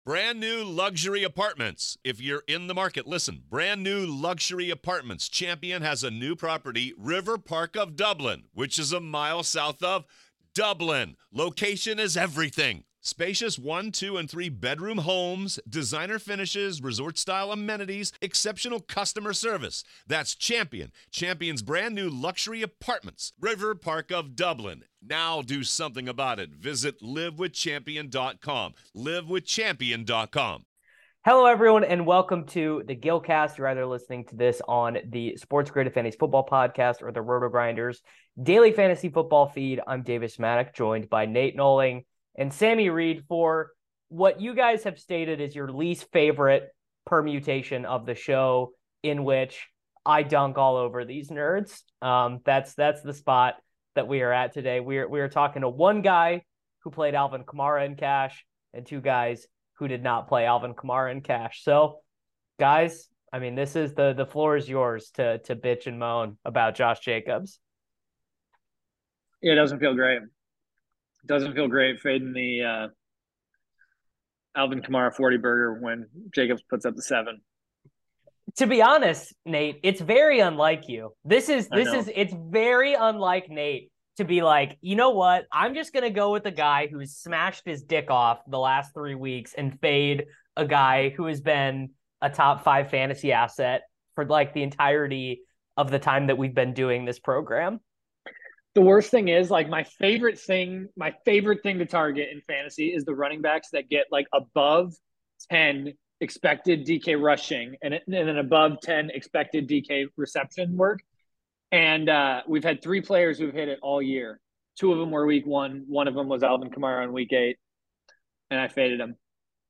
Brand new luxury apartments. If you're in the market, listen. Brand new luxury apartments. Champion has a new property, River Park of Dublin, which is a mile south of Dublin. Location is everything. Spacious 1, 2, and 3 bedroom homes, designer finishes, resort style amenities, exceptional customer service. That's Champion. Champion's brand new luxury apartments, River Park of Dublin. Now do something about it. Visit livewithchampion.com. Livewithchampion.com. Hello, everyone, and welcome to the Gilcast. You're either listening to this on the Sports Grid Fantasy Football Podcast or the Roto Grinders Daily Fantasy Football feed. I'm Davis Maddock, joined by Nate Noling and Sammy Reed for what you guys have stated is your least favorite permutation of the show, in which I dunk all over these nerds. That's the spot that we are at today. We are talking to one guy who played Alvin Kamara in cash and two guys who did not play Alvin Kamara in cash. So, guys, I mean, this is the floor is yours to bitch and moan about Josh Jacobs. Yeah, it doesn't feel great. It doesn't feel great fading the Alvin Kamara 40 burger when Jacobs puts up the 7. To be honest, Nate, it's very unlike you. It's very unlike Nate to be like, you know what? I'm just going to go with the guy who's smashed his dick off the last 3 weeks and fade a guy who has been a top 5 fantasy asset for like the entirety of the time that we've been doing this program. The worst thing is, like, my favorite thing to target in fantasy is the running backs that get like above 10 expected DK rushing and then above 10 expected DK reception work. And we've had 3 players who've hit it all year. 2 of them were week 1. One of them was Alvin Kamara in week 8, and I faded him.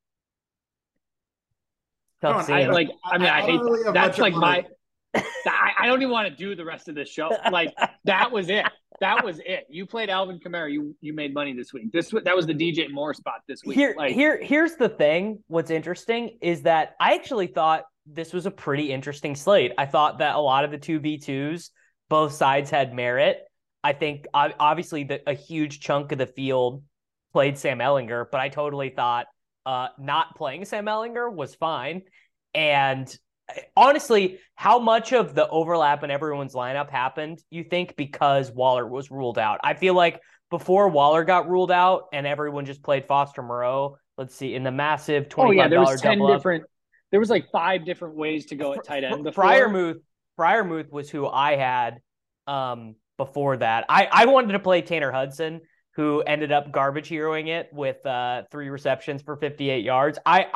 Tough scene. I hate really that. That's like my. I don't even want to do the rest of this show. Like, that was it. That was it. You played Alvin Kamara. You made money this week. That was the DJ Moore spot this week. Here's the thing. What's interesting is that I actually thought this was a pretty interesting slate. I thought that a lot of the 2v2s, both sides had merit. I think obviously a huge chunk of the field played Sam Ehlinger, but I totally thought not playing Sam Ehlinger was fine. And honestly, how much of the overlap in everyone's lineup happened, you think, because Waller was ruled out? I feel like before Waller got ruled out and everyone just played Foster Moreau, let's see, in the massive $25 there was 10 double different. There was like 5 different ways to go at tight end. Freiermuth was who I had before that. I wanted to play Tanner Hudson, who ended up garbage heroing it with 3 receptions for 58 yards.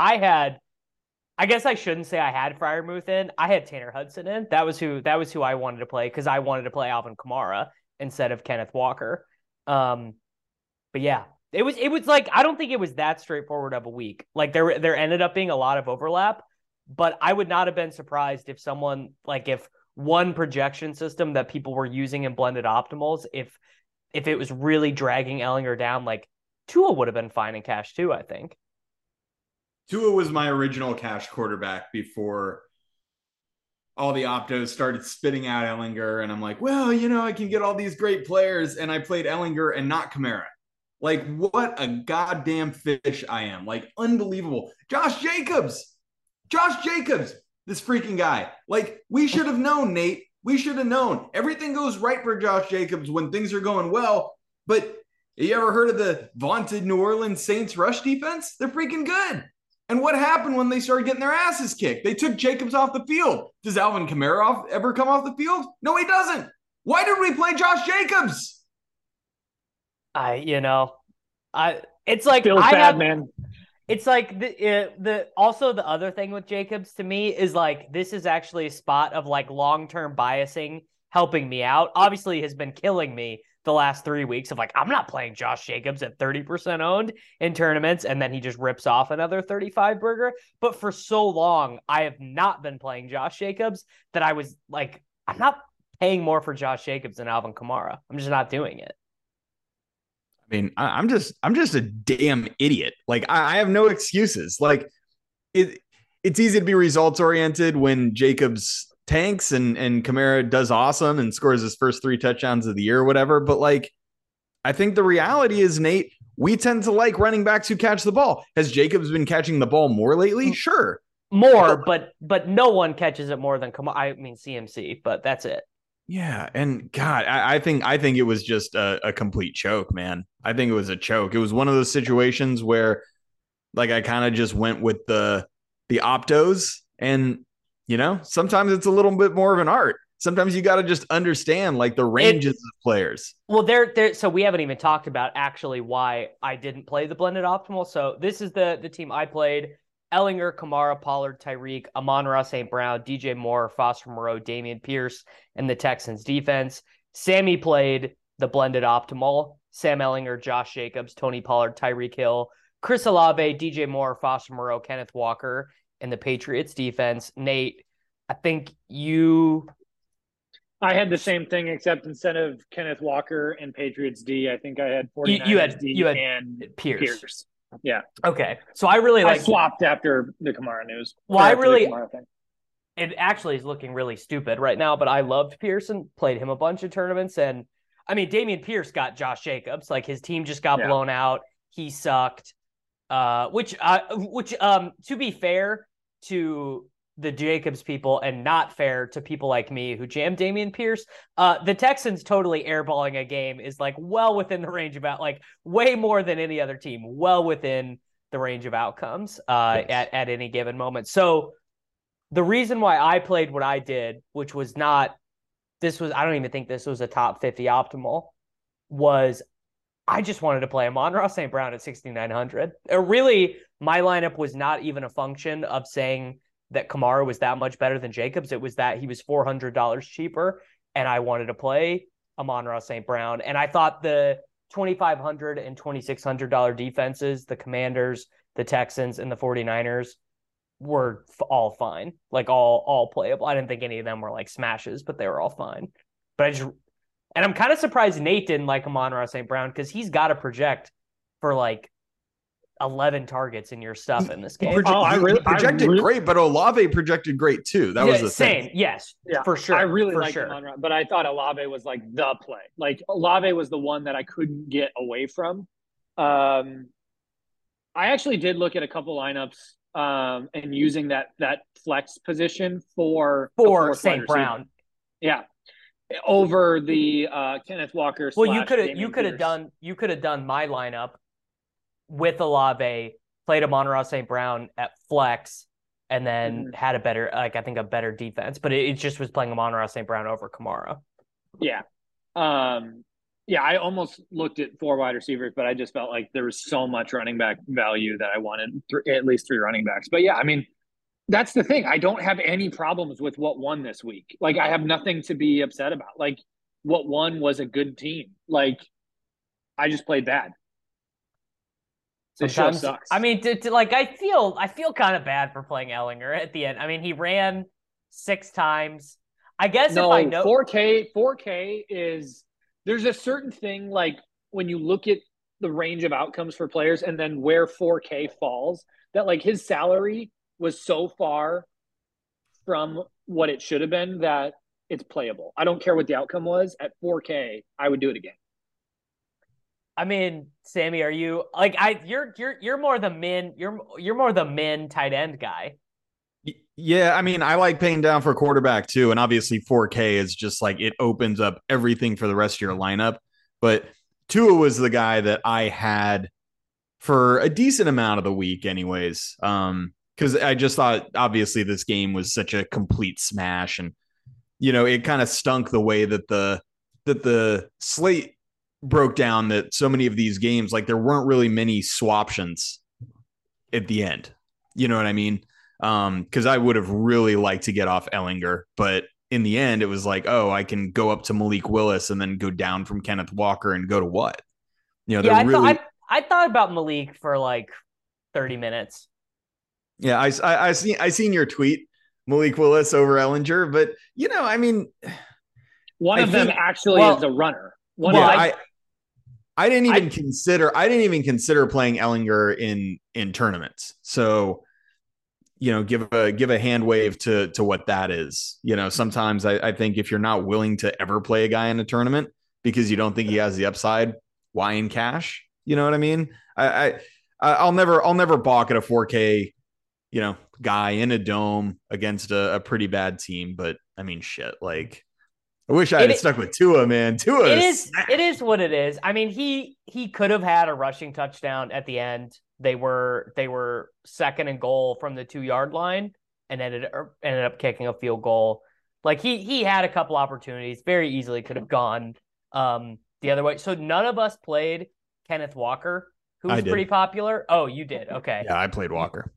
I guess I shouldn't say I had Freiermuth in. I had Tanner Hudson in. That was who I wanted to play because I wanted to play Alvin Kamara instead of Kenneth Walker. But yeah, it was like, I don't think it was that straightforward of a week. Like there ended up being a lot of overlap, but I would not have been surprised if if one projection system that people were using in blended optimals, if it was really dragging Ehlinger down, like Tua would have been fine in cash too, I think. Tua was my original cash quarterback before all the optos started spitting out Ehlinger. And I'm like, well, I can get all these great players. And I played Ehlinger and not Kamara. Like, what a goddamn fish I am. Like, unbelievable. Josh Jacobs, this freaking guy. Like, we should have known, Nate. We should have known. Everything goes right for Josh Jacobs when things are going well. But you ever heard of the vaunted New Orleans Saints rush defense? They're freaking good. And what happened when they started getting their asses kicked? They took Jacobs off the field. Does Alvin Kamara ever come off the field? No, he doesn't. Why did we play Josh Jacobs? It's like feels bad, man. It's like the other thing with Jacobs to me is like, this is actually a spot of like long-term biasing helping me out. Obviously has been killing me the last 3 weeks of like, I'm not playing Josh Jacobs at 30% owned in tournaments. And then he just rips off another 35 burger. But for so long, I have not been playing Josh Jacobs that I was like, I'm not paying more for Josh Jacobs than Alvin Kamara. I'm just not doing it. I mean, I'm just a damn idiot. Like, I have no excuses. Like, it's easy to be results oriented when Jacobs tanks and Kamara does awesome and scores his first 3 touchdowns of the year or whatever. But like, I think the reality is, Nate, we tend to like running backs who catch the ball. Has Jacobs been catching the ball more lately? Sure. More, but no one catches it more than CMC, but that's it. Yeah, and God, I think it was just a complete choke, man. I think it was a choke. It was one of those situations where, like, I kind of just went with the optos, and sometimes it's a little bit more of an art. Sometimes you got to just understand like the ranges of players. Well, so we haven't even talked about actually why I didn't play the blended optimal. So this is the team I played. Ellinger, Kamara, Pollard, Tyreek, Amon-Ra St. Brown, DJ Moore, Foster Moreau, Dameon Pierce, and the Texans defense. Sammy played the blended optimal. Sam Ellinger, Josh Jacobs, Tony Pollard, Tyreek Hill, Chris Olave, DJ Moore, Foster Moreau, Kenneth Walker, and the Patriots defense. Nate, I think I had the same thing, except instead of Kenneth Walker and Patriots D, I think I had 49ers you had and Pierce. Yeah. Okay. So I swapped after the Kamara news. Well, it actually is looking really stupid right now, but I loved Pearson, played him a bunch of tournaments. And I mean, Dameon Pierce got Josh Jacobs. Like his team just got blown out. He sucked. Which to be fair to the Jacobs people and not fair to people like me who jammed Dameon Pierce, the Texans totally airballing a game is like well within the range of like way more than any other team, well within the range of outcomes at any given moment. So the reason why I played what I did, which was I don't even think this was a top 50 optimal, was I just wanted to play Amon-Ra St. Brown at 6,900. Really, my lineup was not even a function of saying that Kamara was that much better than Jacobs. It was that he was $400 cheaper, and I wanted to play Amon-Ra St. Brown. And I thought the $2,500 and $2,600 defenses, the Commanders, the Texans, and the 49ers were all fine, like all playable. I didn't think any of them were like smashes, but they were all fine. But I'm kind of surprised Nate didn't like Amon-Ra St. Brown because he's got to project for like 11 targets in your stuff in this game. He projected great, but Olave projected great too. That was the same. thing. Yes, for sure. I really liked Amon-Ra, but I thought Olave was like the play. Like Olave was the one that I couldn't get away from. I actually did look at a couple lineups and using that flex position for St. Brown. Yeah. Over the Kenneth Walker. Well, you could have done my lineup with Olave, played Amon-Ra St. Brown at flex, and then had a better, I think a better defense. But it just was playing Amon-Ra St. Brown over Kamara. Yeah. I almost looked at 4 wide receivers, but I just felt like there was so much running back value that I wanted at least 3 running backs. But yeah, I mean, that's the thing. I don't have any problems with what won this week. Like, I have nothing to be upset about. Like, what won was a good team. Like, I just played bad. This show sucks. I mean, I feel kind of bad for playing Ellinger at the end. I mean, he ran 6 times. I guess if I know 4K is there's a certain thing like when you look at the range of outcomes for players and then where 4K falls, that like his salary was so far from what it should have been that it's playable. I don't care what the outcome was. At 4K, I would do it again. I mean, Sammy, are you like you're more the min tight end guy. Yeah, I mean, I like paying down for quarterback too, and obviously 4K is just like it opens up everything for the rest of your lineup. But Tua was the guy that I had for a decent amount of the week, anyways. Because I just thought obviously this game was such a complete smash, and it kind of stunk the way that the slate broke down, that so many of these games, like there weren't really many swaptions at the end. You know what I mean? Because I would have really liked to get off Ellinger, but in the end, it was like, oh, I can go up to Malik Willis and then go down from Kenneth Walker and go to what? I thought about Malik for like 30 minutes. Yeah, I seen your tweet, Malik Willis over Ellinger, but I mean, one of them actually is a runner. I didn't even consider playing Ellinger in tournaments. So, give a hand wave to what that is. Sometimes I think if you're not willing to ever play a guy in a tournament because you don't think he has the upside, why in cash? You know what I mean? I'll never balk at a 4K, guy in a dome against a pretty bad team. But I mean, shit, like I wish I had stuck with Tua, man. Tua it is what it is. I mean, he could have had a rushing touchdown at the end. They were second and goal from the 2-yard line and ended up kicking a field goal. Like he had a couple opportunities, very easily could have gone the other way. So none of us played Kenneth Walker, who was pretty popular. Oh, you did. Okay. Yeah, I played Walker.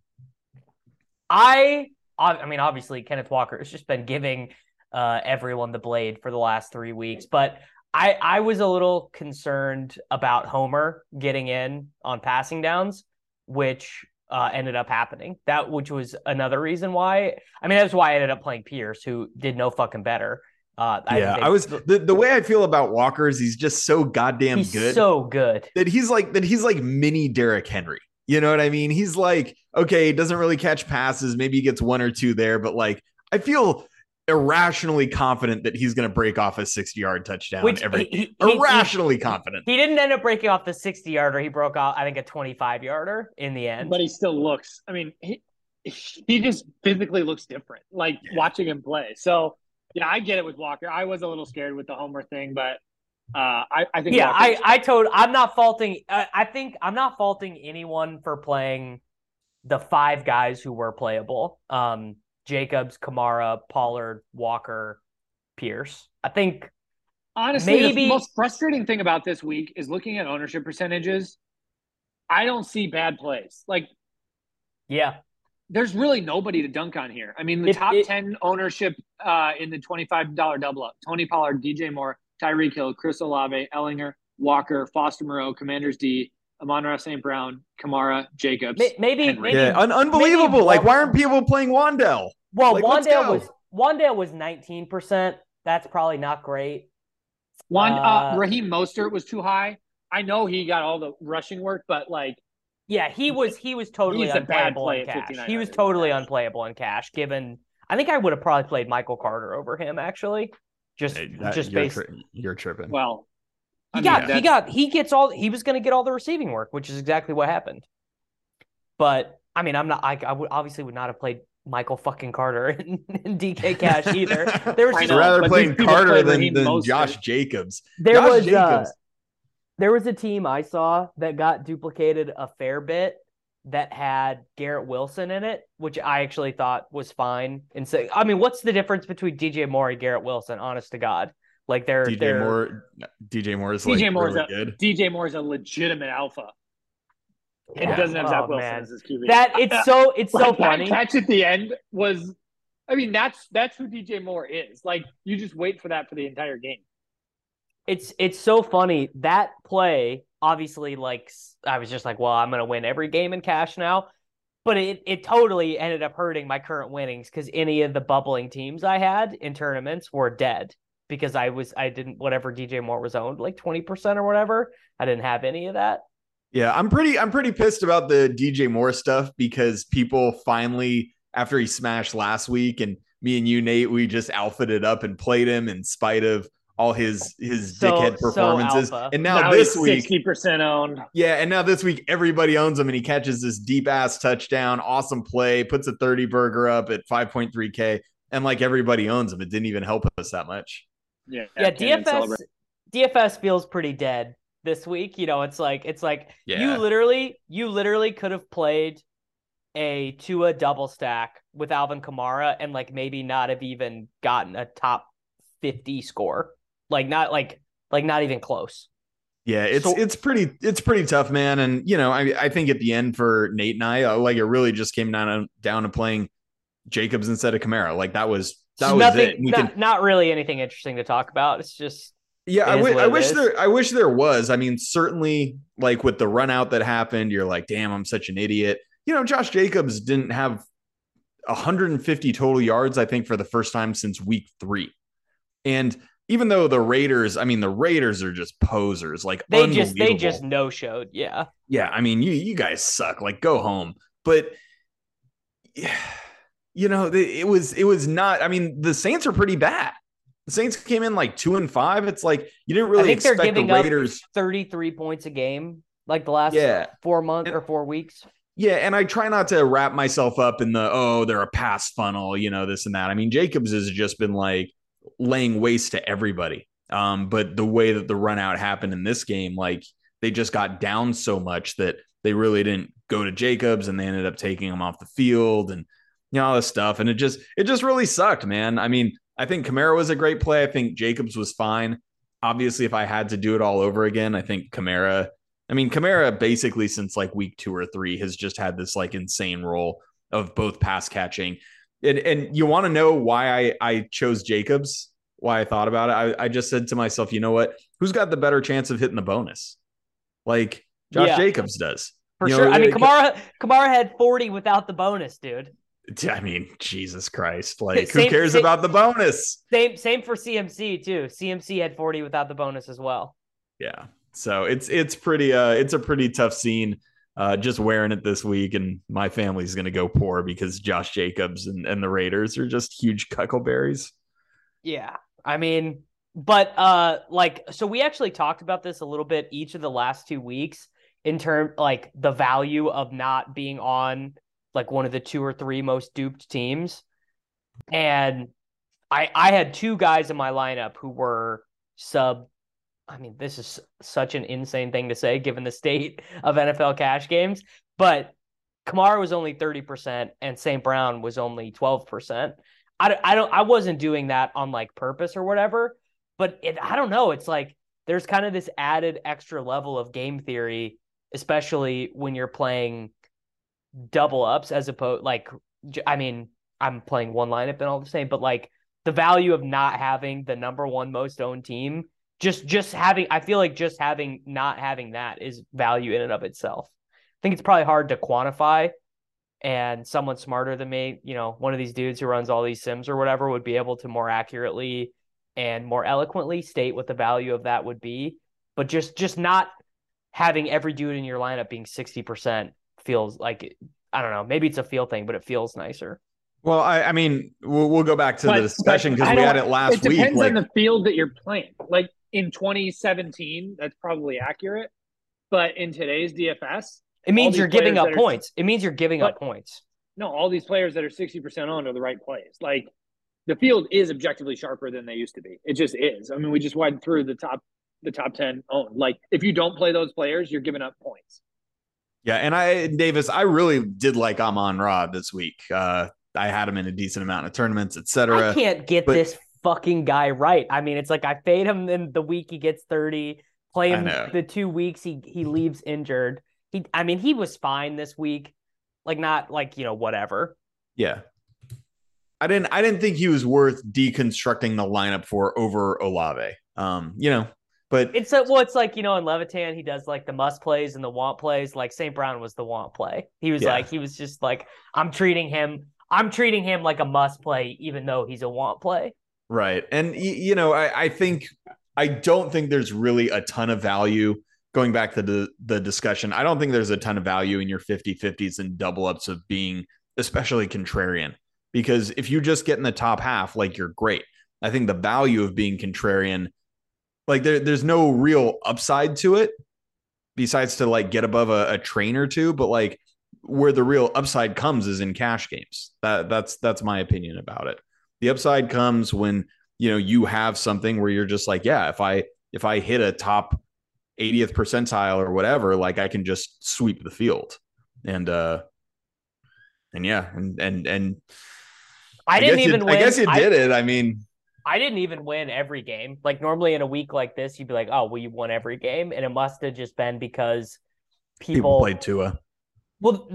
I mean, obviously Kenneth Walker has just been giving everyone the blade for the last 3 weeks, but I was a little concerned about Homer getting in on passing downs, which ended up happening. Which was another reason why. I mean, that's why I ended up playing Pierce, who did no fucking better. I was the way I feel about Walker is he's just so goddamn good. So good that he's like mini Derrick Henry. You know what I mean? He's like, okay, he doesn't really catch passes. Maybe he gets 1 or 2 there, but like I feel irrationally confident that he's going to break off a 60-yard touchdown. Irrationally confident. He didn't end up breaking off the 60-yarder. He broke off, I think, a 25-yarder in the end. But he still looks. I mean, he just physically looks different. Like watching him play. So yeah, I get it with Walker. I was a little scared with the Homer thing, but I think. Yeah, I'm not faulting. I think I'm not faulting anyone for playing the 5 guys who were playable. Jacobs, Kamara, Pollard, Walker, Pierce. I think honestly, the most frustrating thing about this week is looking at ownership percentages. I don't see bad plays. Like, yeah, there's really nobody to dunk on here. I mean, the top 10 ownership in the $25 double up: Tony Pollard, DJ Moore, Tyreek Hill, Chris Olave, Ellinger, Walker, Foster Moreau, Commanders D, Amon-Ra St. Brown, Kamara, Jacobs. Maybe unbelievable. Like, why aren't people playing Wan'Dale? Well, like, Wan'Dale was 19%. That's probably not great. Raheem Mostert was too high. I know he got all the rushing work, but like, yeah, he was totally unplayable in cash. He was totally unplayable in cash. Given, I think I would have probably played Michael Carter over him actually. You're tripping. Well, he was going to get all the receiving work, which is exactly what happened. But I mean, I would not have played Michael fucking Carter in DK Cash either. I'd rather playing Carter than Josh Jacobs. There was a team I saw that got duplicated a fair bit that had Garrett Wilson in it, which I actually thought was fine. And so, I mean, what's the difference between DJ Moore and Garrett Wilson? Honest to God, like DJ Moore is really good. DJ Moore is a legitimate alpha. It doesn't have Zach Wilson as his QB. It's so funny. That catch at the end was, I mean, that's who DJ Moore is. Like, you just wait for that for the entire game. It's so funny. That play, obviously, like, I was just like, well, I'm going to win every game in cash now. But it totally ended up hurting my current winnings because any of the bubbling teams I had in tournaments were dead because whatever DJ Moore was owned, like 20% or whatever. I didn't have any of that. Yeah, I'm pretty pissed about the DJ Moore stuff because people finally, after he smashed last week, and me and you, Nate, we just alphaed it up and played him in spite of all his dickhead performances. And now this week, 60% owned. Yeah, and now this week everybody owns him, and he catches this deep ass touchdown, awesome play, puts a 30 burger up at 5.3K, and like everybody owns him. It didn't even help us that much. Yeah. DFS feels pretty dead this week. You know, it's like you literally could have played a Tua double stack with Alvin Kamara and like maybe not have even gotten a top 50 score. Not even close. Yeah, it's pretty tough, man. And you know, I think at the end for Nate and I, like it really just came down to playing Jacobs instead of Kamara. Like that was nothing, it. Not really anything interesting to talk about. It's just I wish there was. I mean, certainly like with the run out that happened, you're like, damn, I'm such an idiot. You know, Josh Jacobs didn't have 150 total yards, I think, for the first time since week 3. And even though the Raiders are just posers, like they just no-showed. Yeah. Yeah. I mean, you guys suck. Like, go home. But you know, it was not. I mean, the Saints are pretty bad. The Saints came in like 2-5. It's like you didn't really expect the Raiders 33 points a game like the last 4 months or 4 weeks. Yeah, and I try not to wrap myself up in they're a pass funnel, this and that. I mean, Jacobs has just been like laying waste to everybody. But the way that the run out happened in this game, like they just got down so much that they really didn't go to Jacobs, and they ended up taking him off the field and all this stuff. And it just really sucked, man. I mean, I think Kamara was a great play. I think Jacobs was fine. Obviously, if I had to do it all over again, I think Kamara basically since like week 2 or 3 has just had this like insane role of both pass catching. And you want to know why I chose Jacobs, why I thought about it? I just said to myself, you know what? Who's got the better chance of hitting the bonus? Like Josh Jacobs does. For sure. I mean, Kamara had 40 without the bonus, dude. I mean, Jesus Christ. Like, who cares about the bonus? Same for CMC, too. CMC had 40 without the bonus as well. Yeah. So it's a pretty tough scene. Just wearing it this week, and my family's going to go poor because Josh Jacobs and the Raiders are just huge cuckleberries. Yeah. I mean, but so we actually talked about this a little bit each of the last 2 weeks in terms like the value of not being on like one of the 2 or 3 most duped teams. And I had 2 guys in my lineup who were I mean, this is such an insane thing to say given the state of NFL cash games, but Kamara was only 30% and St. Brown was only 12%. I wasn't doing that on like purpose or whatever, but I don't know. It's like there's kind of this added extra level of game theory, especially when you're playing double ups as opposed I mean, I'm playing one lineup and all the same, but like the value of not having the number 1 most owned team, just having, I feel like just not having that is value in and of itself. I think it's probably hard to quantify, and someone smarter than me, one of these dudes who runs all these sims or whatever would be able to more accurately and more eloquently state what the value of that would be. But just not having every dude in your lineup being 60% feels like, I don't know, maybe it's a feel thing, but it feels nicer. Well, I mean, we'll go back to the discussion because we had it last week. It depends on the field that you're playing. Like in 2017, that's probably accurate. But in today's DFS, it means you're giving up points. It means you're giving up points. No, all these players that are 60% owned are the right plays. Like the field is objectively sharper than they used to be. It just is. I mean, we just went through the top 10 owned. Like if you don't play those players, you're giving up points. Yeah, and Davis, I really did like Amon-Ra this week. I had him in a decent amount of tournaments, etc. I can't get this fucking guy right. I mean, it's like I fade him in the week he gets 30, play him the 2 weeks he leaves injured. He was fine this week. Like not like, whatever. Yeah. I didn't think he was worth deconstructing the lineup for over Olave. But it's like, in Levitan, he does like the must plays and the want plays. Like St. Brown was the want play. He was he was just like, I'm treating him like a must play, even though he's a want play. Right. And, I don't think there's really a ton of value going back to the discussion. I don't think there's a ton of value in your 50-50s and double ups of being especially contrarian, because if you just get in the top half, like you're great. I think the value of being contrarian, like there's no real upside to it besides to like get above a train or two, but like where the real upside comes is in cash games. That's my opinion about it. The upside comes when, you have something where you're just like, yeah, if I hit a top 80th percentile or whatever, like I can just sweep the field. And I didn't even win. I guess you did it. I mean, I didn't even win every game. Like normally in a week like this, you'd be like, oh, well, you won every game. And it must have just been because people played Tua. Well,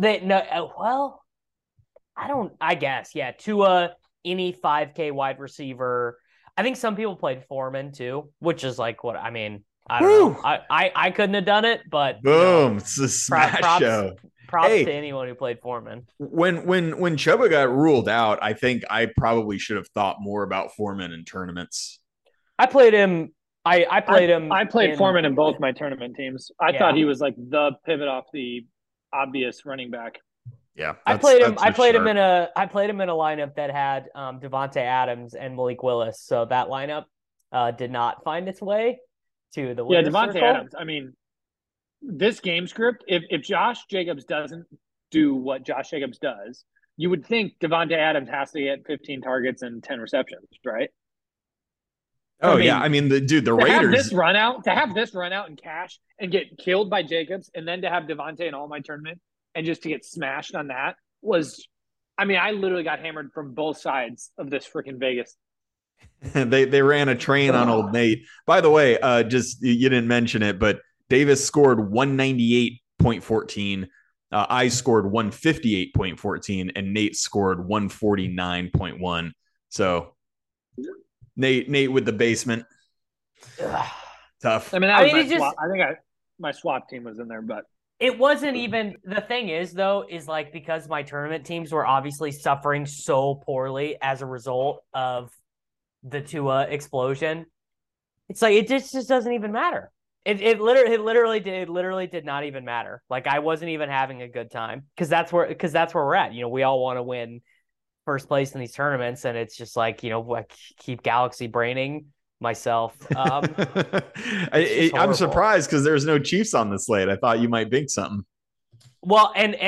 I guess. Yeah. Tua, any 5K wide receiver. I think some people played Foreman too, which is like what, I mean, I don't know. I couldn't have done it, but boom, it's a smash show. Props to anyone who played Foreman. When Chuba got ruled out, I think I probably should have thought more about Foreman in tournaments. I played him. I played Foreman in both my tournament teams. I thought he was like the pivot off the obvious running back. Yeah, I played him in a lineup that had Devontae Adams and Malik Willis. So that lineup did not find its way to the winner's circle. Adams. I mean, this game script, if Josh Jacobs doesn't do what Josh Jacobs does, you would think Devontae Adams has to get 15 targets and 10 receptions, right? Oh, yeah. I mean, the to have Raiders. this run out in cash and get killed by Jacobs, and then to have Devontae in all my tournament and just to get smashed on that was, I mean, I literally got hammered from both sides of this freaking Vegas. They ran a train on old Nate. By the way, just you didn't mention it, but Davis scored 198.14. I scored 158.14, and Nate scored 149.1. So Nate with the basement. Tough. I mean, I think my swap team was in there, but it wasn't even the thing is though, is like because my tournament teams were obviously suffering so poorly as a result of the Tua explosion. It's like it just doesn't even matter. It literally did not even matter. Like I wasn't even having a good time because that's where we're at. You know, we all want to win first place in these tournaments, and it's just like, you know, I keep galaxy braining myself. I'm surprised because there's no Chiefs on the slate. I thought you might big something. Well,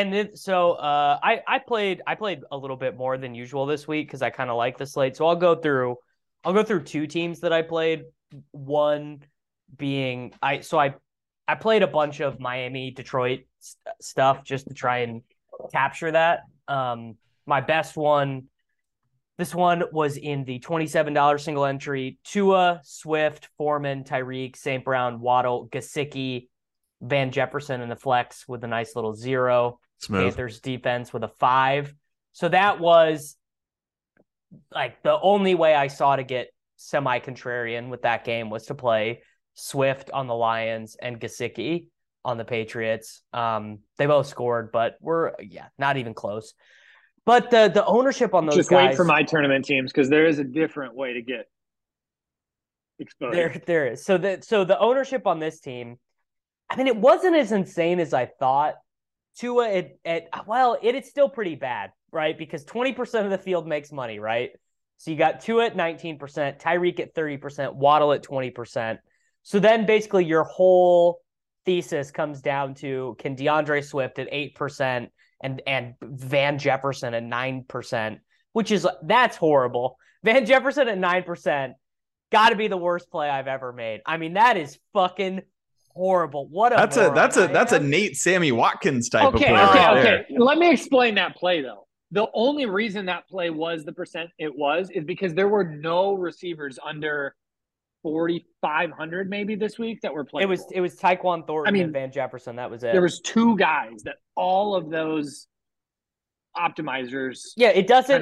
I played a little bit more than usual this week because I kind of like the slate. So I'll go through two teams that I played. One being I played a bunch of Miami, Detroit stuff just to try and capture that. My best one, this one was in the $27 single entry. Tua, Swift, Foreman, Tyreek, St. Brown, Waddle, Gesicki, Van Jefferson in the flex with a nice little 0. Smooth. Panthers defense with a 5. So that was like the only way I saw to get semi-contrarian with that game was to play Swift on the Lions and Gesicki on the Patriots. They both scored, but not even close. But the ownership on those just guys, wait for my tournament teams because there is a different way to get exposed. There is. So the ownership on this team, I mean, it wasn't as insane as I thought. Tua, it is still pretty bad, right? Because 20% of the field makes money, right? So you got Tua at 19%, Tyreek at 30%, Waddle at 20%. So then basically your whole thesis comes down to, can DeAndre Swift at 8% and Van Jefferson at 9%, that's horrible. Van Jefferson at 9%, got to be the worst play I've ever made. I mean, that is fucking horrible. That's a Nate Sammy Watkins type of play. Okay. Let me explain that play though. The only reason that play was the percent it was is because there were no receivers under 4,500 maybe this week that were playing. It was Tyquan Thornton and Van Jefferson. That was it. There was 2 guys that all of those optimizers. Yeah, it doesn't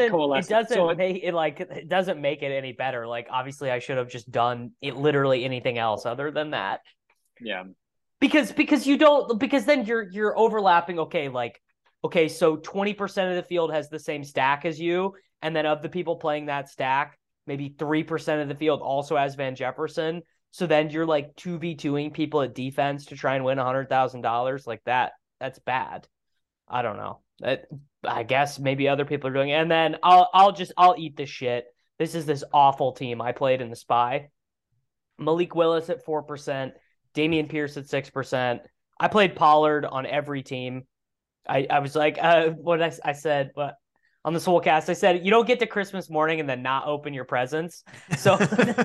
make it any better. Like obviously I should have just done it literally anything else other than that. Yeah. Because then you're overlapping. Okay, so 20% of the field has the same stack as you, and then of the people playing that stack, maybe 3% of the field also has Van Jefferson. So then you're like 2v2ing people at defense to try and win $100,000 like that. That's bad. I don't know. I guess maybe other people are doing it. And then I'll eat this shit. This is this awful team I played in the SPY. Malik Willis at 4%, Dameon Pierce at 6%. I played Pollard on every team. I was like, I said, but on the Soulcast, I said, you don't get to Christmas morning and then not open your presents. So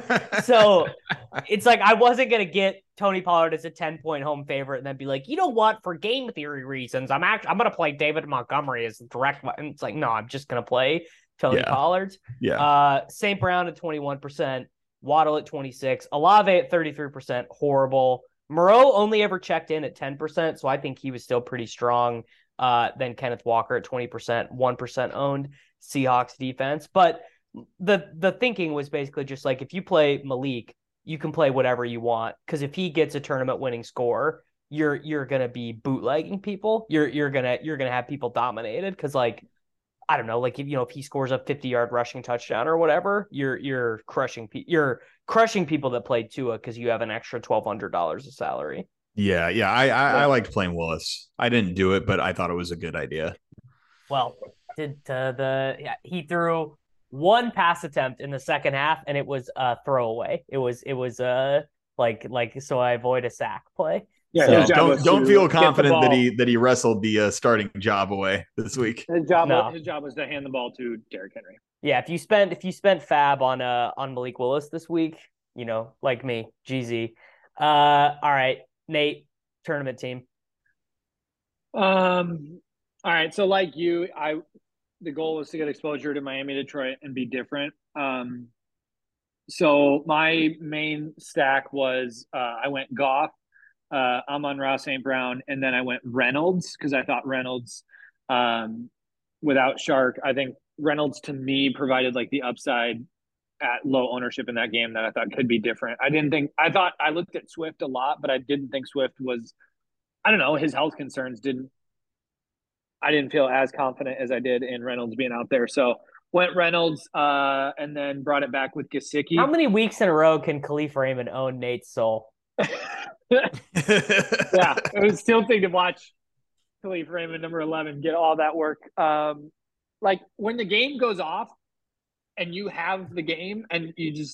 it's like, I wasn't going to get Tony Pollard as a 10-point home favorite and then be like, you know what, for game theory reasons, I'm going to play David Montgomery as direct. And it's like, no, I'm just going to play Tony Pollard. Yeah. St. Brown at 21%, Waddle at 26%, Olave at 33%, horrible. Moreau only ever checked in at 10%, so I think he was still pretty strong. Then Kenneth Walker at 20%, 1% owned Seahawks defense. But the thinking was basically just like, if you play Malik, you can play whatever you want. Because if he gets a tournament winning score, you're gonna be bootlegging people. You're gonna have people dominated. Because like, I don't know, like if he scores a 50-yard rushing touchdown or whatever, you're crushing people that played Tua because you have an extra $1,200 of salary. Yeah. I liked playing Willis. I didn't do it, but I thought it was a good idea. Well, he threw one pass attempt in the second half, and it was a throwaway. It was so I avoid a sack play. Yeah, So- his job was don't to feel get the confident that ball. he wrestled the starting job away this week. His job No. was to hand the ball to Derrick Henry. Yeah, if you spent fab on Malik Willis this week, like me, GZ. All right, Nate, tournament team. All right. So like you, the goal was to get exposure to Miami, Detroit, and be different. So my main stack was I went Goff, Amon-Ra St. Brown, and then I went Reynolds because I thought Reynolds, without Shark, I think Reynolds to me provided like the upside at low ownership in that game that I thought could be different. I thought I looked at Swift a lot, but I didn't think Swift was, I don't know, his health concerns I didn't feel as confident as I did in Reynolds being out there. So went Reynolds and then brought it back with Gesicki. How many weeks in a row can Khalif Raymond own Nate's soul? Yeah, it was still thing to watch Khalif Raymond, number 11, get all that work. Like when the game goes off and you have the game and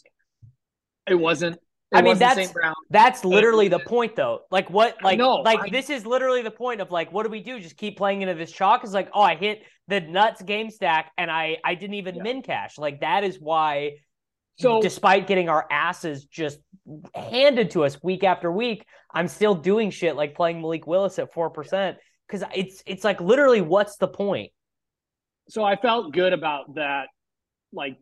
it wasn't St. Brown. That's literally the point, though. Like what? No, this is literally the point of like, what do we do? Just keep playing into this chalk? It's like, oh, I hit the nuts game stack and I didn't even min cash. Like that is why. So despite getting our asses just handed to us week after week, I'm still doing shit like playing Malik Willis at 4% because it's like literally what's the point? So I felt good about that, like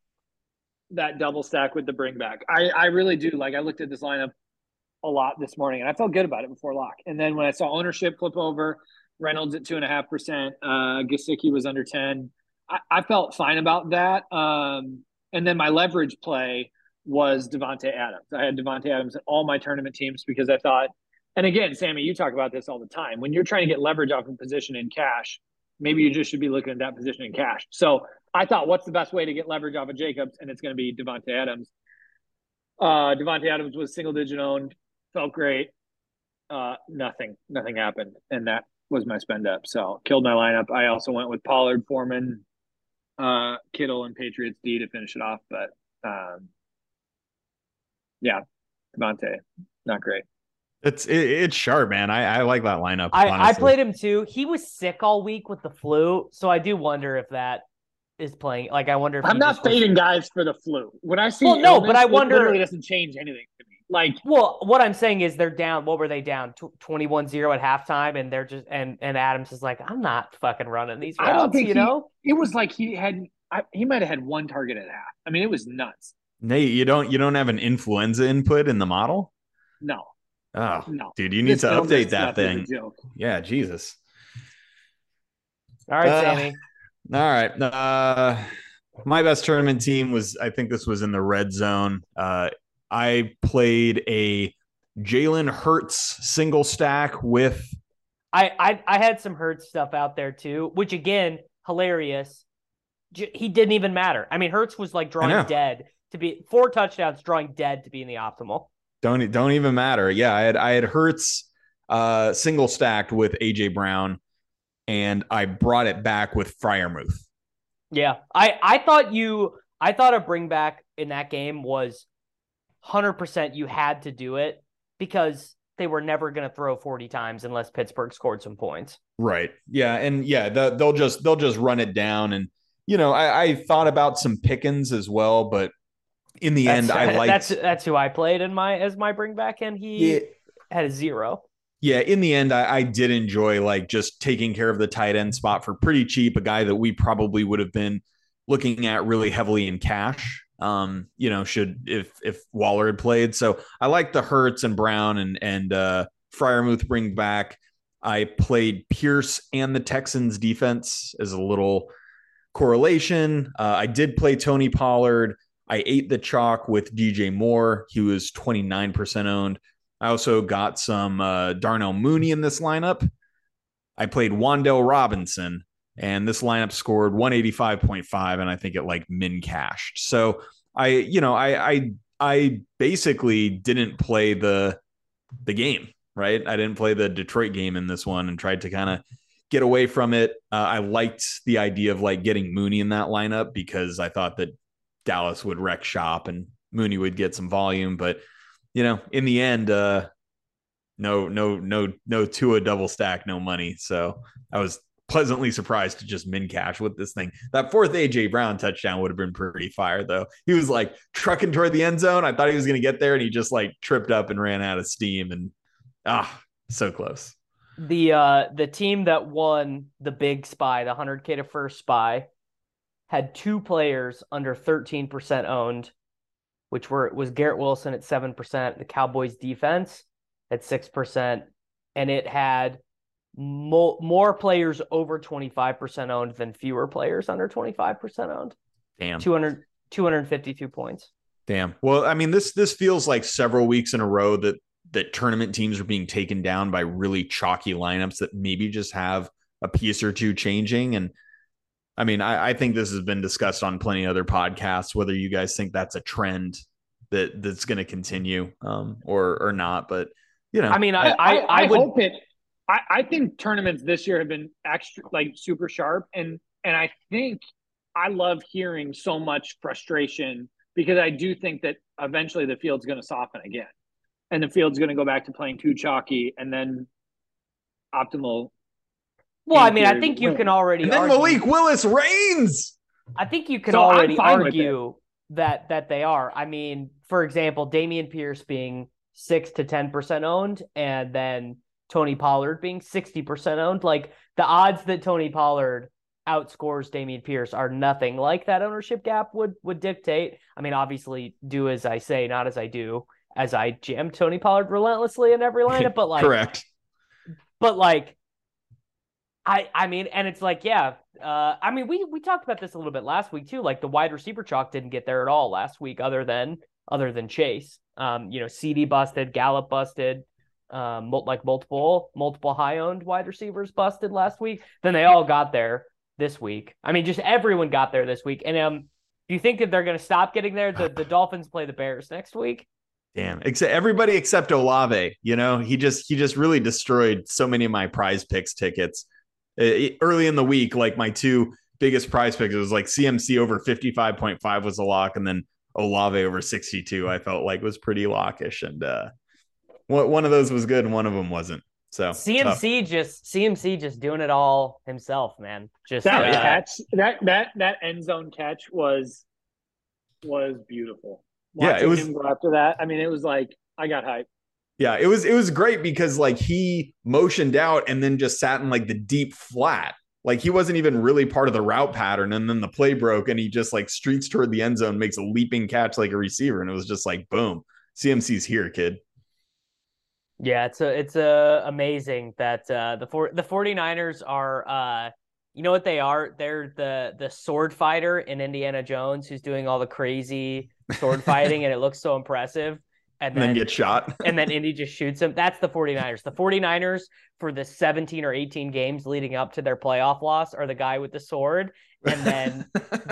that double stack with the bring back. I really do. Like I looked at this lineup a lot this morning and I felt good about it before lock. And then when I saw ownership flip over, Reynolds at 2.5%, Gesicki was under 10. I felt fine about that. And then my leverage play was Davante Adams. I had Davante Adams in all my tournament teams because I thought, and again, Sammy, you talk about this all the time. When you're trying to get leverage off a position in cash, maybe you just should be looking at that position in cash. So I thought, what's the best way to get leverage off of Jacobs? And it's going to be Davante Adams. Davante Adams was single digit owned, felt great. Nothing happened. And that was my spend up. So killed my lineup. I also went with Pollard, Foreman, Kittle, and Patriots D to finish it off. But yeah, Davante, not great. It's sharp, man. I like that lineup. I played him too. He was sick all week with the flu, so I do wonder if that is playing. Like, I wonder if I'm not fading guys for the flu. When I see, but I wonder. It literally doesn't change anything to me. Like, well, what I'm saying is they're down. What were they down? 21-0 at halftime, and they're just and Adams is like, I'm not fucking running these routes. I don't think it was like he might have had one target at half. I mean, it was nuts. Nate, you don't have an influenza input in the model? No. Oh, no, dude, you need to update that thing. Yeah, Jesus. All right, Sammy. All right. My best tournament team was, I think this was in the red zone. I played a Jalen Hurts single stack with. I had some Hurts stuff out there too, which again, hilarious. He didn't even matter. I mean, Hurts was like drawing dead to be 4 touchdowns, drawing dead to be in the optimal. Don't even matter. Yeah, I had Hurts single stacked with AJ Brown, and I brought it back with Freiermuth. Yeah, I thought a bring back in that game was 100%. You had to do it because they were never going to throw 40 times unless Pittsburgh scored some points. Right. Yeah, and yeah, they'll just run it down, and I thought about some Pickens as well, but. In the end, I liked that's who I played as my bring back, and he had a 0. Yeah, in the end, I did enjoy like just taking care of the tight end spot for pretty cheap, a guy that we probably would have been looking at really heavily in cash. If Waller had played. So I like the Hurts and Brown and Freiermuth bring back. I played Pierce and the Texans defense as a little correlation. I did play Tony Pollard. I ate the chalk with DJ Moore. He was 29% owned. I also got some Darnell Mooney in this lineup. I played Wan'Dale Robinson, and this lineup scored 185.5, and I think it like min cashed. So I basically didn't play the game, right? I didn't play the Detroit game in this one and tried to kind of get away from it. I liked the idea of like getting Mooney in that lineup because I thought that Dallas would wreck shop and Mooney would get some volume, but in the end, no Tua double stack, no money. So I was pleasantly surprised to just min cash with this thing. That fourth AJ Brown touchdown would have been pretty fire though. He was like trucking toward the end zone. I thought he was going to get there and he just like tripped up and ran out of steam and so close. The team that won the big spy, the 100K to first spy, had 2 players under 13% owned, which was Garrett Wilson at 7%, the Cowboys defense at 6%, and it had more players over 25% owned than fewer players under 25% owned. Damn. 252 points. Damn. Well, I mean, this feels like several weeks in a row that tournament teams are being taken down by really chalky lineups that maybe just have a piece or two changing. And I mean, I think this has been discussed on plenty of other podcasts, whether you guys think that's a trend that's going to continue or not. But, you know, I mean, I hope it. I think tournaments this year have been extra, like super sharp. And I think I love hearing so much frustration because I do think that eventually the field's going to soften again. And the field's going to go back to playing too chalky and then optimal. Well, I mean, I think you can already and then argue, Malik Willis reigns. I think you can already argue that they are. I mean, for example, Dameon Pierce being 6 to 10% owned and then Tony Pollard being 60% owned. Like the odds that Tony Pollard outscores Dameon Pierce are nothing like that ownership gap would dictate. I mean, obviously do as I say, not as I do, as I jam Tony Pollard relentlessly in every lineup, but like, correct. But like, I mean, and it's like, yeah, I mean, we talked about this a little bit last week too. Like the wide receiver chalk didn't get there at all last week, other than Chase. CD busted, Gallup busted, like multiple high owned wide receivers busted last week. Then they all got there this week. I mean, just everyone got there this week. And do you think that they're going to stop getting there? The Dolphins play the Bears next week. Damn, everybody except Olave. You know, he just really destroyed so many of my prize picks tickets early in the week. Like my 2 biggest prize picks, it was like CMC over 55.5 was a lock, and then Olave over 62. I felt like was pretty lockish, and one of those was good, and one of them wasn't. So CMC just doing it all himself, man. Just that catch, that end zone catch was beautiful. Watching it was him go after that. I mean, it was like I got hyped. Yeah, it was great because like he motioned out and then just sat in like the deep flat. Like he wasn't even really part of the route pattern, and then the play broke and he just like streaks toward the end zone, makes a leaping catch like a receiver, and it was just like boom, CMC's here, kid. Yeah, it's amazing that the 49ers are you know what they are? They're the sword fighter in Indiana Jones who's doing all the crazy sword fighting and it looks so impressive. And then get shot. And then Indy just shoots him. That's the 49ers. The 49ers for the 17 or 18 games leading up to their playoff loss are the guy with the sword. And then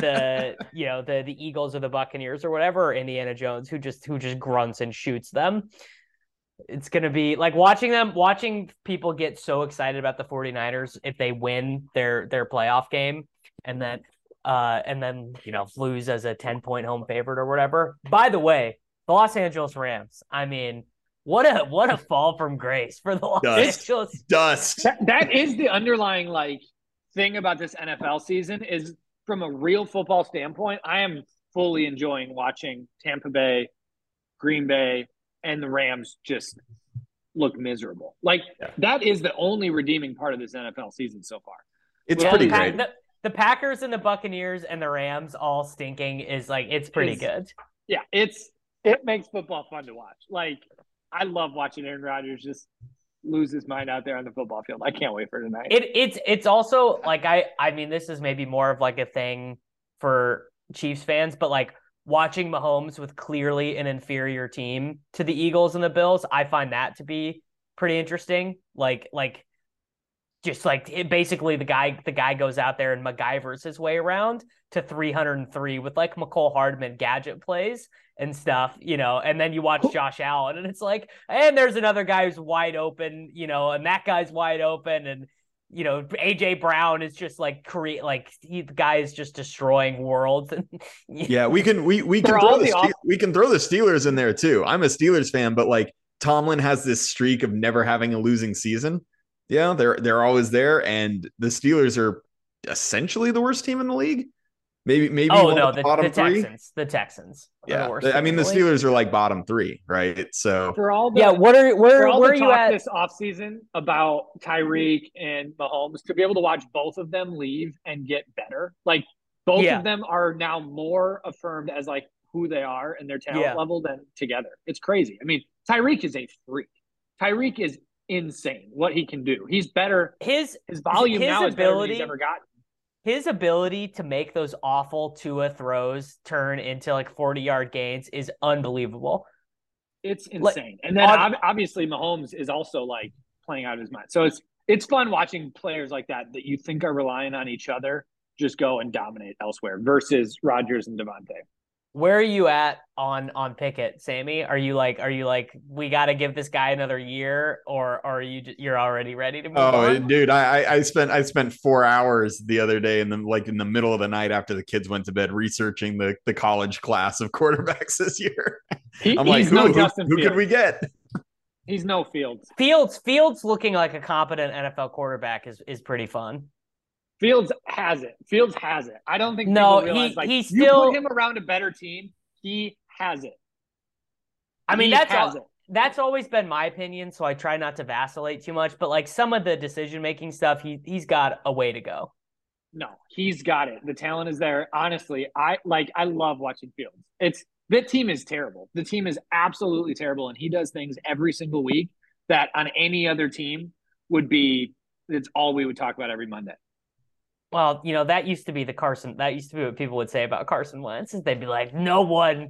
the Eagles or the Buccaneers or whatever, or Indiana Jones who just grunts and shoots them. It's going to be like watching people get so excited about the 49ers if they win their playoff game and then lose as a 10-point home favorite or whatever. By the way, the Los Angeles Rams, I mean, what a fall from grace for the Los Angeles. Dust. That is the underlying like thing about this NFL season is from a real football standpoint, I am fully enjoying watching Tampa Bay, Green Bay, and the Rams just look miserable. Like that is the only redeeming part of this NFL season so far. It's pretty great. The Packers and the Buccaneers and the Rams all stinking is like it's pretty good. Yeah, it makes football fun to watch. Like I love watching Aaron Rodgers just lose his mind out there on the football field. I can't wait for tonight. It's also like I mean this is maybe more of like a thing for Chiefs fans, but like watching Mahomes with clearly an inferior team to the Eagles and the Bills, I find that to be pretty interesting. Basically the guy goes out there and MacGyvers his way around to 303 with like McCole Hardman gadget plays and stuff, and then you watch Josh Allen and it's like, and there's another guy who's wide open, and that guy's wide open, and AJ Brown is just like the guy is just destroying worlds. Yeah, we can throw the Steelers in there too. I'm a Steelers fan, but like Tomlin has this streak of never having a losing season. Yeah, they're always there, and the Steelers are essentially the worst team in the league. Maybe Oh one no, of the bottom the three. Texans are Yeah, the worst I team mean in the the league. Steelers are like bottom three, right? So For all the Yeah, where for all are the you talk at? this offseason about Tyreek and Mahomes, to be able to watch both of them leave and get better, like both Yeah, of them are now more affirmed as like who they are and their talent yeah. level than together. It's crazy. I mean, Tyreek is a freak. Tyreek is insane what he can do. He's better. His Volume his now is better than he's ability ever gotten. his ability to make those awful Tua throws turn into like 40-yard gains is unbelievable. It's Like, insane. And then obviously Mahomes is also like playing out of his mind. So it's fun watching players like that you think are relying on each other just go and dominate elsewhere versus Rodgers and Devontae. where are you at on Pickett, Sammy? Are you like we got to give this guy another year, or are you're already ready to move on? dude, I spent 4 hours the other day in the middle of the night after the kids went to bed researching the college class of quarterbacks this year. I'm like, who could we get? He's no Fields. Fields looking like a competent NFL quarterback is pretty fun. Fields has it. I don't think no, people realize he you still put him around a better team, he has it. I mean, that's always been my opinion, so I try not to vacillate too much. But like some of the decision making stuff, he's got a way to go. No, he's got it. The talent is there. Honestly, I love watching Fields. That team is terrible. The team is absolutely terrible, and he does things every single week that on any other team it's all we would talk about every Monday. Well, that used to be what people would say about Carson Wentz, is they'd be like, no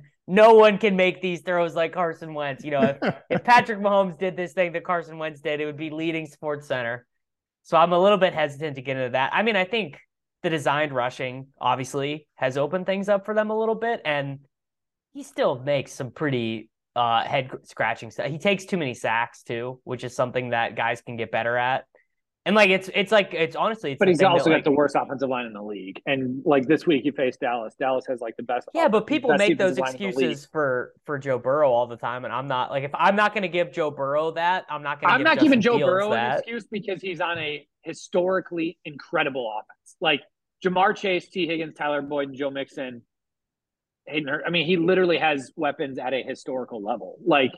one can make these throws like Carson Wentz. If Patrick Mahomes did this thing that Carson Wentz did, it would be leading Sports Center. So I'm a little bit hesitant to get into that. I mean, I think the designed rushing obviously has opened things up for them a little bit, and he still makes some pretty head scratching stuff. He takes too many sacks too, which is something that guys can get better at. And like it's honestly, but he's also got the worst offensive line in the league. And like this week, he faced Dallas. Dallas has like the best. Yeah, but people make those excuses for Joe Burrow all the time, and I'm not like, if I'm not going to give Joe Burrow that, I'm not going to. I'm not giving Joe Burrow an excuse because he's on a historically incredible offense. Like Jamar Chase, T. Higgins, Tyler Boyd, and Joe Mixon. Hayden Hurst. I mean, he literally has weapons at a historical level. Like,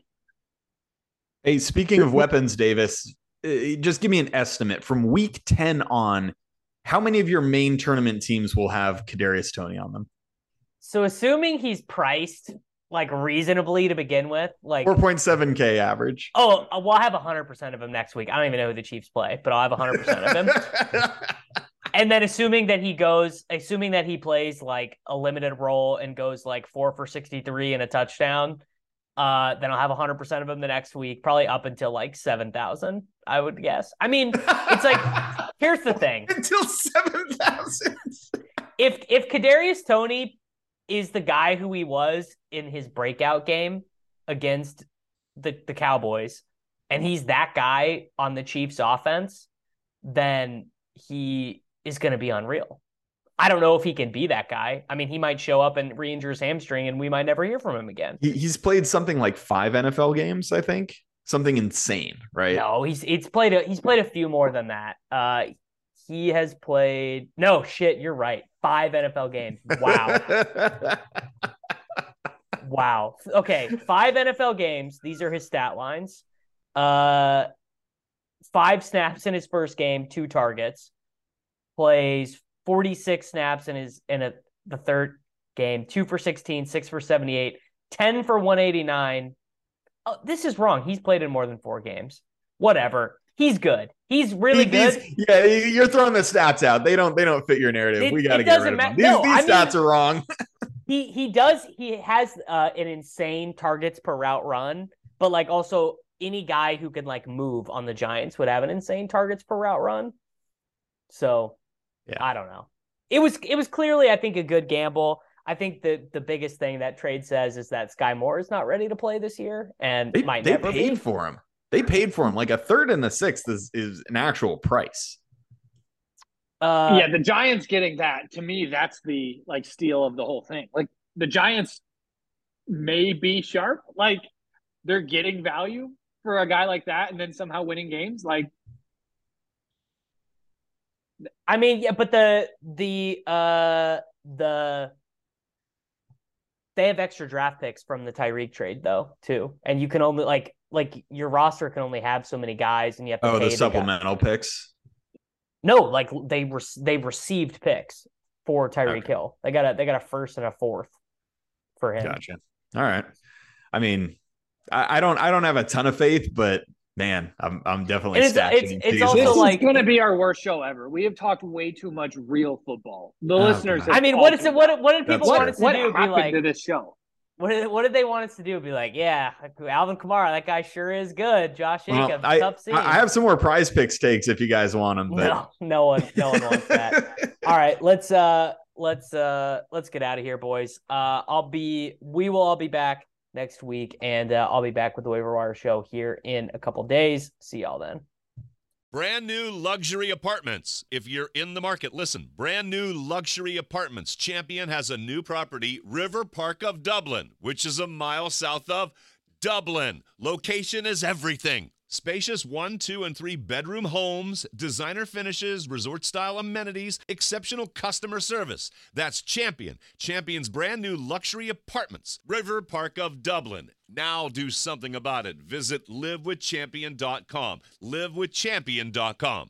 hey, speaking of weapons, Davis. Just give me an estimate from week 10 on how many of your main tournament teams will have Kadarius Toney on them. So assuming he's priced like reasonably to begin with, like 4.7K average. Oh, well, I'll have 100% of him next week. I don't even know who the Chiefs play, but I'll have 100% of him. And then assuming that he plays like a limited role and goes like 4 for 63 and a touchdown, then I'll have 100% of him the next week, probably up until like 7,000, I would guess. I mean, it's like, here's the thing. Until 7,000. If Kadarius Toney is the guy who he was in his breakout game against the Cowboys, and he's that guy on the Chiefs offense, then he is going to be unreal. I don't know if he can be that guy. I mean, he might show up and re-injure his hamstring, and we might never hear from him again. He's played something like 5 NFL games, I think. Something insane, right? No, he's played a few more than that. He has played. No shit, you're right. 5 NFL games. Wow. Wow. Okay, 5 NFL games. These are his stat lines. 5 snaps in his first game, 2 targets. Plays 46 snaps in the third game, 2 for 16, 6 for 78, 10 for 189. Oh, this is wrong. He's played in more than 4 games. Whatever. He's good. He's really good. Yeah, you're throwing the stats out. They don't fit your narrative. We got to get rid of them. These stats are wrong. He has an insane targets per route run, but like also any guy who can like move on the Giants would have an insane targets per route run. So yeah. I don't know. It was clearly, I think, a good gamble. I think the biggest thing that trade says is that Sky Moore is not ready to play this year, and they never be. paid for him. They paid for him. Like a third and a sixth is an actual price. Yeah, the Giants getting that, to me, that's the like steal of the whole thing. Like the Giants may be sharp, like they're getting value for a guy like that and then somehow winning games? Like, I mean, yeah, but the they have extra draft picks from the Tyreek trade though too, and you can only like your roster can only have so many guys, and you have to pay the supplemental picks. No, like they've received picks for Tyreek Hill. They got a first and a fourth for him. Gotcha. All right. I mean, I don't have a ton of faith, but man, I'm definitely stashing. It's also this like is going to be our worst show ever. We have talked way too much real football. The listeners. I mean, what did people want us to do? What happened to this show? What did they want us to do? Be like, yeah, Alvin Kamara, that guy sure is good. Josh Jacobs, tough scene. I have some more Prize Picks takes if you guys want them. But... No one wants that. All right, let's get out of here, boys. We will all be back next week, and I'll be back with the Waiver Wire Show here in a couple days. See y'all then. Brand new luxury apartments. If you're in the market, listen. Brand new luxury apartments. Champion has a new property, River Park of Dublin, which is a mile south of Dublin. Location is everything. Spacious 1, 2, and 3 bedroom homes, designer finishes, resort-style amenities, exceptional customer service. That's Champion. Champion's brand new luxury apartments, River Park of Dublin. Now do something about it. Visit livewithchampion.com. livewithchampion.com.